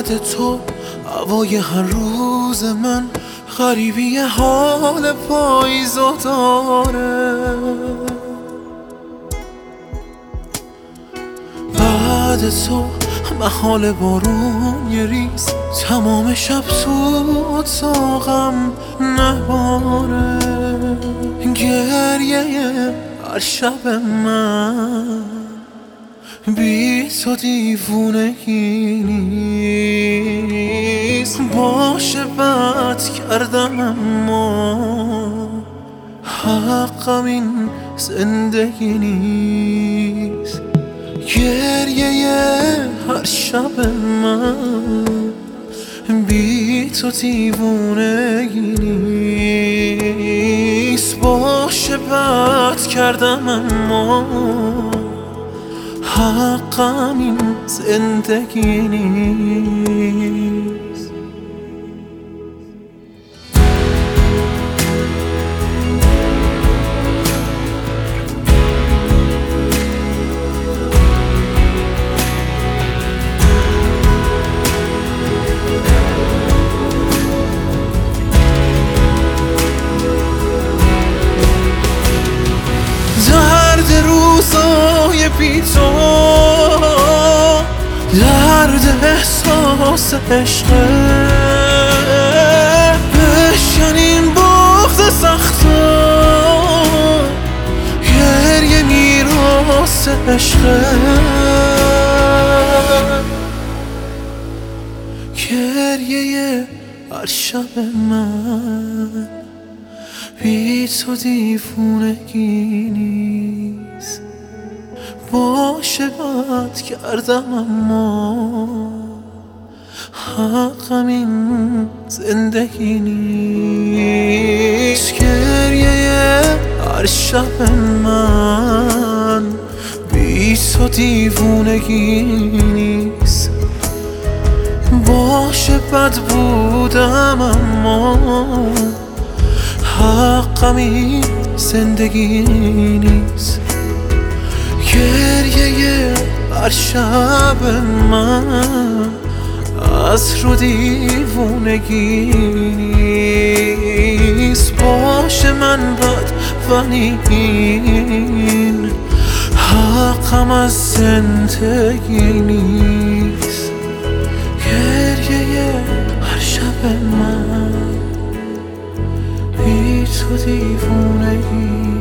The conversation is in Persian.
بعد تو هوای هر روز من غریبی حال پاییزو داره. بعد تو محال بارون یه ریز تمام شب تو اتاقم نباره. گریه هر شب من بی تو دیوونگی نیست. باشه بد کردم اما حقم این زندگی نیست. گریه هر شب من بی تو دیوونگی نیست. باشه بد کردم اما حقم این زندگی نیست. درد روزای بی تو، درد احساس عشقه، بشکنین بغض سختا، گریه میراث عشقه. گریه هر شب من بی تو دیوونگی نیست. باشه بد کردم اما حقم این زندگی نیست. گریه هر شب من بی تو دیوونگی نیست. باشه بد بودم اما حقم این زندگی نیست. گریه هر شب من از رو دیوونگی نیست. باشه من بد ولی این حقم از زندگی نیست. گریه هر شب من بی تو دیوونگی